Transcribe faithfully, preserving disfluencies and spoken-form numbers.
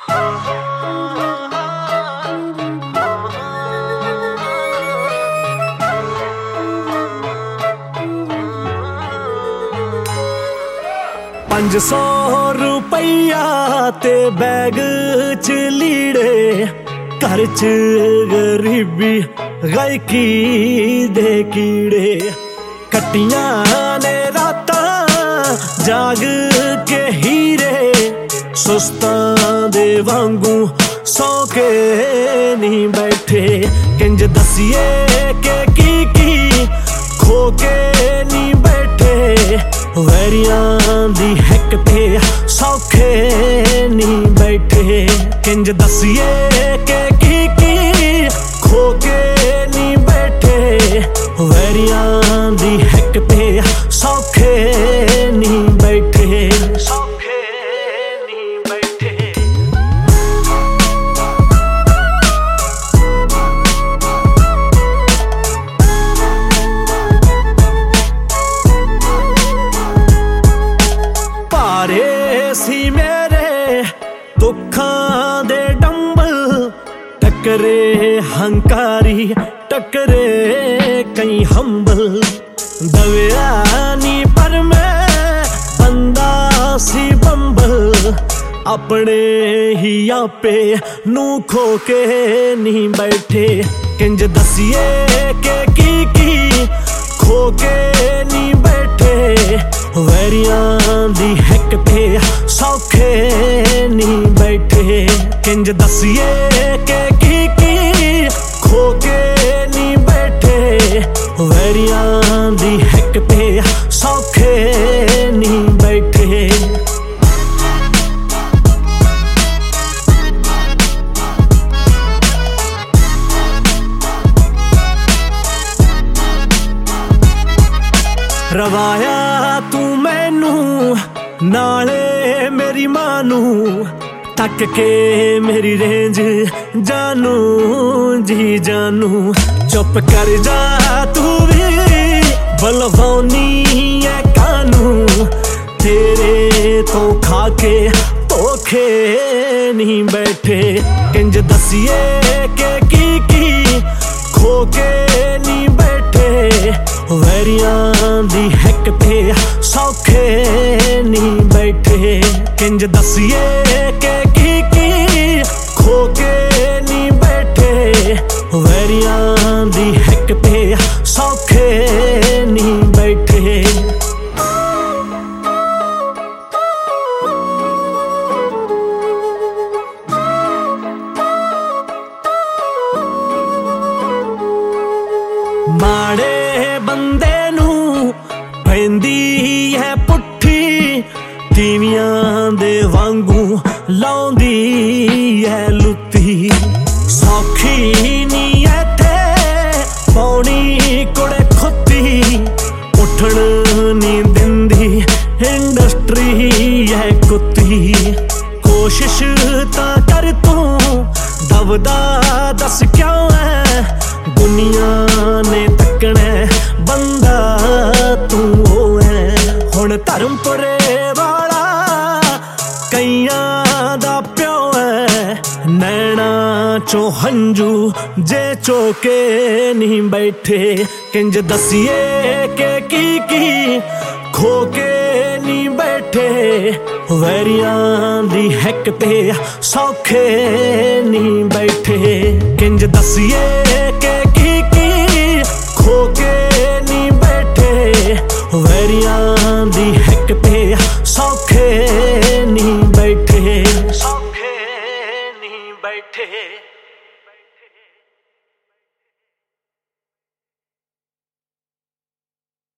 पंज सौ रुपया ते बैग च लीड़े, घर च गरीबी गायकी दे कीड़े। कट्टियां ने रातां जाग के हीरे, सुस्तां दे वांगू सौ के नहीं बैठे। किंज दसिए के की की खो के नहीं बैठे, वैरियां दी हैक ते सौखे नहीं बैठे। किंज दसिए के की की खो के नहीं बैठे, वैरियां दी हैक ते सौखे नहीं बैठे। सौखे नहीं बैठे। भारे सी मेरे दुखां दे डंबल, टकरे हंकारी टकरे कई हंबल। दविया नी पर मैं बंदा सी बंबल, अपने ही आपे नू खो के नहीं बैठे। किंज दसिए के की की खो के नहीं बैठे, वैरियां दी हैक ते सौखे नहीं बैठे। किंज दसिए के की की खो के नहीं बैठे, वैरियां दी हैक ते सौखे नहीं बैठे। रवाया तू मैनू नाले मेरी मानू, तक के मेरी रेंज जानू जी जानू। चुप कर जा तू भी बलवानी है कानू, तेरे तो खा के धोखे नहीं बैठे। किंज दसिए के की की खो के नहीं बैठे, वैरियां दी हैक ते सौखे नहीं बैठे। किंज दसिए के की की खो के नहीं बैठे, वैरियां दी हैक ते सौखे नहीं बैठे। माड़े बंदे नू पैंदी है पुट्ठी, तीवियां दे वांगू लाउंदी है लुत्ती। सौखी नी ऐथे पौनी कुड़े खुत्ती, उठण नी दिंदी इंडस्ट्री है कुत्ती। कोशिश तां कर तू दबदा दस क्यों है, दुनिया ने तकना बंदा तू ओ है। हुण धर्मपुरे वाला कईयां दा प्यो है, नैना चो हंजू जे चोके नहीं बैठे। किंज दसिए के की की खो के नहीं बैठे, वैरियां दी हैक ते सौखे नहीं बैठे। किंज दसिए के की की खो के नहीं बैठे, वैरियां दी हैक ते सौखे